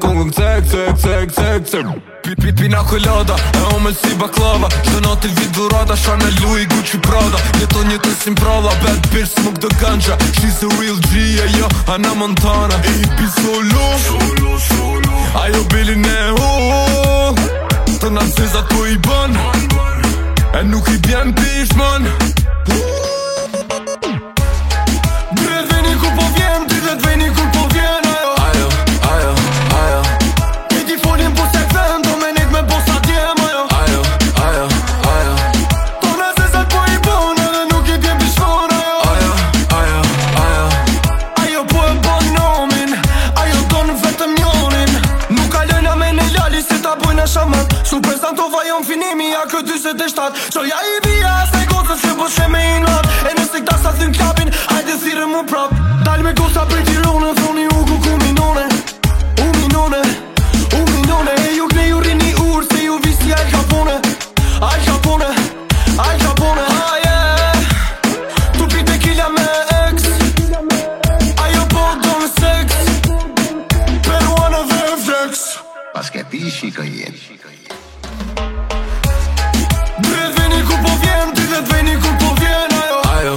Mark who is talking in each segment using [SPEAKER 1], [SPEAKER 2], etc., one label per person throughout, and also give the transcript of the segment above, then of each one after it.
[SPEAKER 1] kongën cek Pina kolada, e omel si baklava Çdo natë il vit dhurata, Chanel, Louis, Gucci, Prada Jeton jetën si mpralla, bad bitch, smoke the ganja She's a real G, e jo, Hannah Montana Ipi solo Ajo bilin e Të narcizat po i bën E nuk i bjen pishman Dret veni ku po vjen, dret veni ku po vjen Ajo E ti folin po se këthen, do me nek me po sa djem Ajo Të narcizat po i bën, edhe nuk i bjen pishman Ajo po e bon nomin, ajo don vetëm njonin Nuk kalojna me ne lali si ta bujna shaman Super stantova jon finimi, ja kë 27 Qoja i bia, s'ne gocës që po sheme i nat E nëse këta sa thyn klapin, hajde thire mu prap Dal me gosa për Tironën, thoni ugu ku minone E ju kne ju rini ur, se ju visi Al Capone Tu pi tequila me ex Ajo po do me seks Peruana dhe flex
[SPEAKER 2] Pas ke pishi ka jen
[SPEAKER 1] Dret veni ku po vjen, dret veni ku po vjen Ajo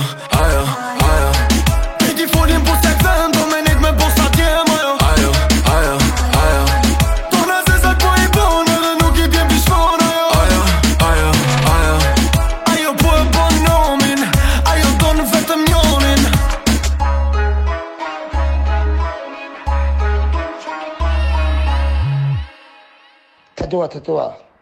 [SPEAKER 1] E ti folin po se këthen, do me nek me po sa djem Ajo Të narcizat po i bën, edhe nuk i bjen pishman Ajo po e bon nomin, ajo don vetëm njonin
[SPEAKER 2] Tatua